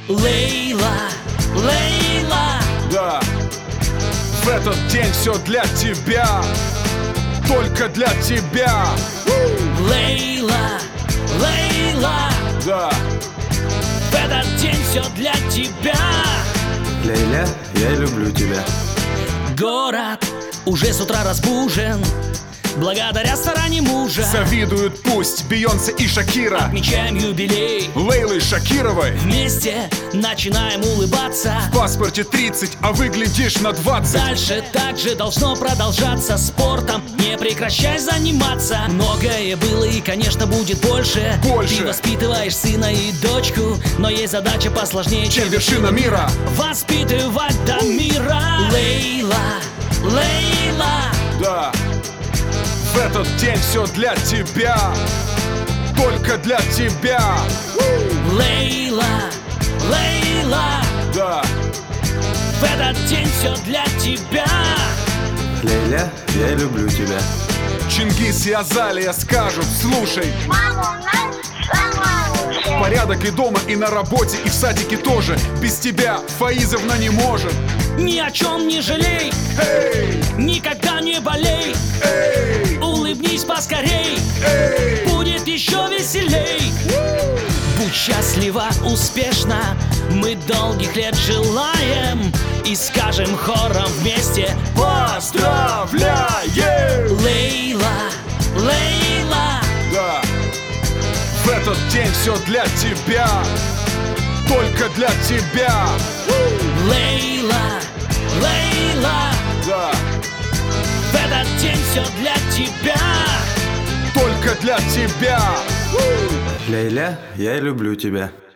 Лейла, Лейла. Да, в этот день все для тебя, только для тебя. Лейла, Лейла. Да, В этот день все для тебя. Лейля, я люблю тебя. Город уже с утра разбужен благодаря стараниям мужа. завидуют пусть Бейонсе и Шакира. Отмечаем юбилей, Лейлы Шакировой. вместе начинаем улыбаться. В паспорте 30, а выглядишь на 20. Дальше так же должно продолжаться. Спортом не прекращай заниматься. Многое было и, конечно, будет больше. Больше. Ты воспитываешь сына и дочку, но есть задача посложнее, Чем вершина мира. воспитывать до мира. Лейла, Лейла. Да, в этот день все для тебя, только для тебя. Лейла, Лейла. Да, В этот день все для тебя. Лейля, я люблю тебя. Чингис и Азалия скажут: слушай, Мама у нас самая лучшая. порядок и дома, и на работе, и в садике тоже. Без тебя Фаизовна не может. Ни о чем не жалей, Эй, никогда не болей. эй, Улыбнись поскорей, эй. будет еще веселей. Будь счастлива, успешна, мы долгих лет желаем. И скажем хором вместе: Поздравляем! Лейла, Лейла. Да, в этот день все для тебя, только для тебя. Лейла, Лейла. Да, В этот день все для тебя. только для тебя. Лейля, я люблю тебя.